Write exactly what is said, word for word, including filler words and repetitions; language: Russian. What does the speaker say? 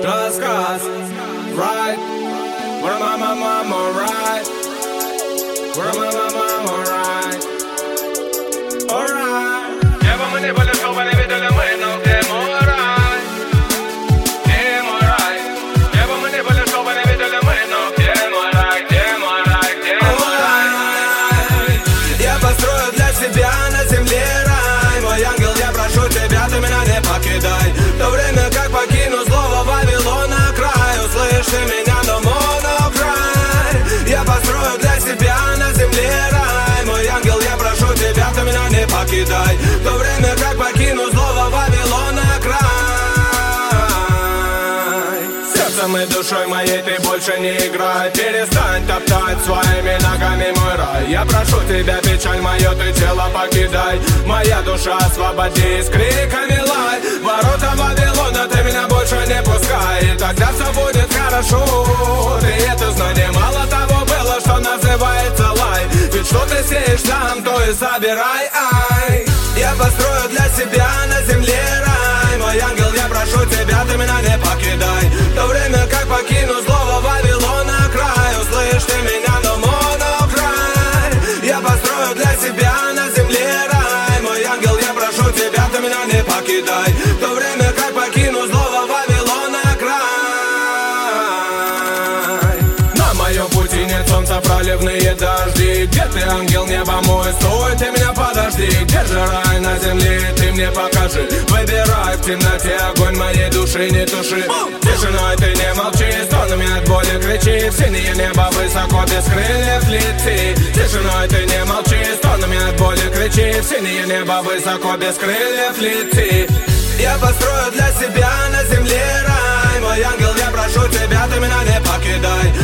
Just cause, right? Where am I, my mama, right? Where am I, my mama, right? Alright. Lleva manipulación para evitar el bueno que morar. Que morar. Lleva manipulación para evitar el bueno que morar. Que morar, que morar. Я построю для себя на земле рай. Мой ангел, я прошу тебя, ты меня не покидай. В то время как покину злого Вавилона край. Услышь ты меня, но монokraй. Я построю для себя на земле рай. Мой ангел, я прошу тебя, ты меня не покидай. В то время как покину злого Вавилона край. Сердцем и душой моей ты больше не играй. Перестань топтать своими ногами мой рай. Я прошу тебя, печаль мое, ты тело покидай. Моя душа освободись, криками лай. Ворота Вавилона ты меня больше не пускай. И тогда все будет хорошо. Ты это знание, мало того было, что называется лай. Ведь что ты сеешь там, то и собирай, ай. Я построю для себя на земле рай. Мой ангел, я прошу тебя, ты меня не покидай. В то время как покину злого Вавилона край. Услышь ты меня, но монokraй. Я построю для себя на земле рай. Мой ангел, я прошу тебя, ты меня не покидай. В то время как покину злого Вавилона край. На моем пути нет солнца, проливные дожди. Где ты, ангел неба мой, стой, ты меня подожди. Где же рай на земле, ты мне покажи. Выбирай в темноте огонь моей души, не туши. Тишиной ты не молчи, стонами от боли кричи. В синее небо высоко без крыльев лети. Тишиной ты не молчи, стонами от боли кричи. В синее небо высоко без крыльев лети. Я построю для себя на земле рай. Мой ангел, я прошу тебя, ты меня не покидай.